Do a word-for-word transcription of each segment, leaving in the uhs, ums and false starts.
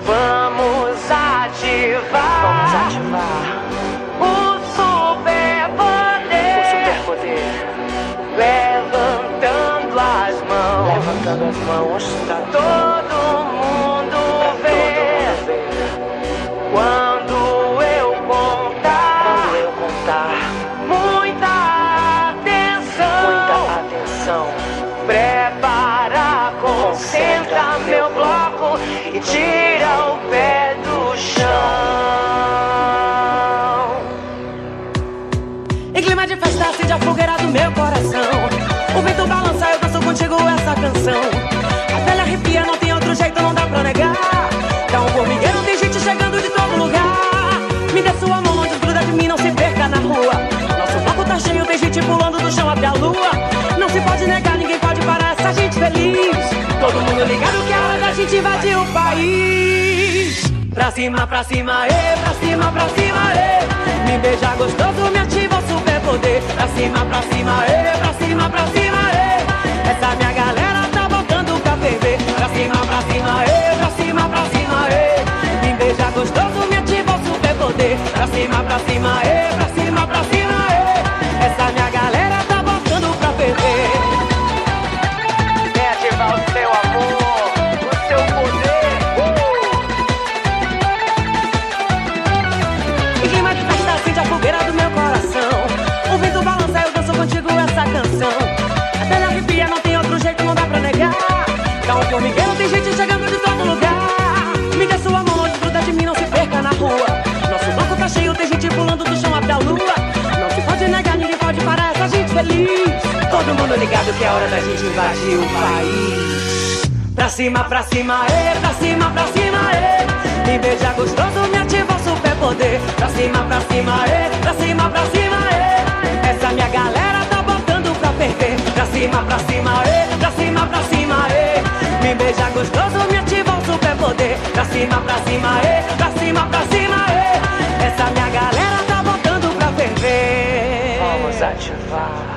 Vamos ativar, Vamos ativar o superpoder, o superpoder. levantando as mãos, Levantando as mãos pra todo mundo ver. todo mundo ver. Quando eu contar, Quando eu contar, muita atenção, muita atenção. prepara, concentra meu bloco e tira o pé do chão. Em clima de festa acende a fogueira do meu coração. O vento balança, eu danço contigo essa canção. A pele arrepia, não tem outro jeito, não dá pra negar. Dá um formigueiro, tem gente chegando de todo lugar. Me dê sua mão, não desgruda de mim, não se perca na rua. Nosso bloco tá cheio, tem gente pulando do chão até a lua. Não se pode negar, ninguém pode parar essa gente feliz. Todo mundo ligado que é hora da gente invadir o país. Pra cima, pra cima, ê, pra cima, pra cima, ê. Me beija gostoso, me ativa o superpoder. Pra cima, pra cima, ê, pra cima, pra cima, ê. Essa minha galera tá botando pra ferver. Pra cima, pra cima, ê, pra cima, pra cima, ê. Me beija gostoso, me ativa o superpoder. Pra cima, pra cima, ê, pra cima, pra cima, ê. Essa minha galera tá botando pra ferver. Vem ativar o seu amor, o seu poder. Em clima de festa acende a fogueira do meu coração. O vento balança, eu danço contigo essa canção. A pele arrepia, não tem outro jeito, não dá pra negar. Dá um formigueiro, tem gente chegando de todo lugar. Me dê sua mão, não desgruda de mim, não se perca na rua. Nosso bloco tá cheio, tem gente pulando do chão até a lua. Não se pode negar, ninguém pode parar essa gente feliz. Todo mundo ligado que é hora da gente invadir o país. Pra cima, pra cima, ê, pra cima, pra cima, ê. Me beija gostoso, me ativa o superpoder. Pra cima, pra cima, ê, pra cima, pra cima, ê. Essa minha galera tá botando pra ferver. Pra cima, pra cima, ê, pra cima, pra cima, ê. Me beija gostoso, me ativa o superpoder. Pra cima, pra cima, ê, pra cima, pra cima, ê. Essa minha galera tá botando pra ferver. Vamos ativar.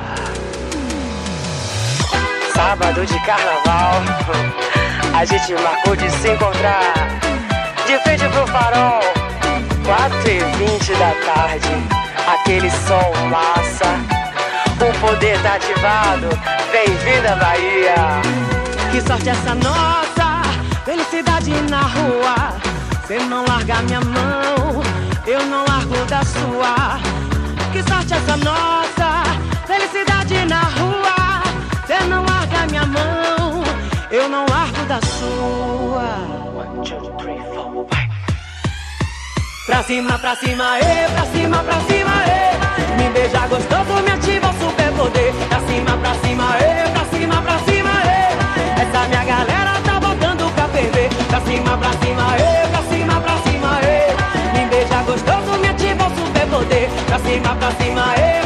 Sábado de carnaval, a gente marcou de se encontrar de frente pro farol, quatro e vinte da tarde. Aquele sol massa, o poder tá ativado. Bem-vinda Bahia. Que sorte essa nossa, felicidade na rua. Cê não larga minha mão, eu não largo da sua. Que sorte essa nossa, felicidade na rua. Cê não larga minha mão, eu não largo da sua. One, two, three, four, vai. Pra cima, pra cima, ê, pra cima, pra cima, ê. Me beija gostoso, me ativa o superpoder. Pra cima, pra cima, ê, pra cima, pra cima, ê. Essa minha galera tá botando pra ferver. Pra cima, pra cima, ê, pra cima, pra cima, ê. Me beija gostoso, me ativa o superpoder. Pra cima, pra cima, ê.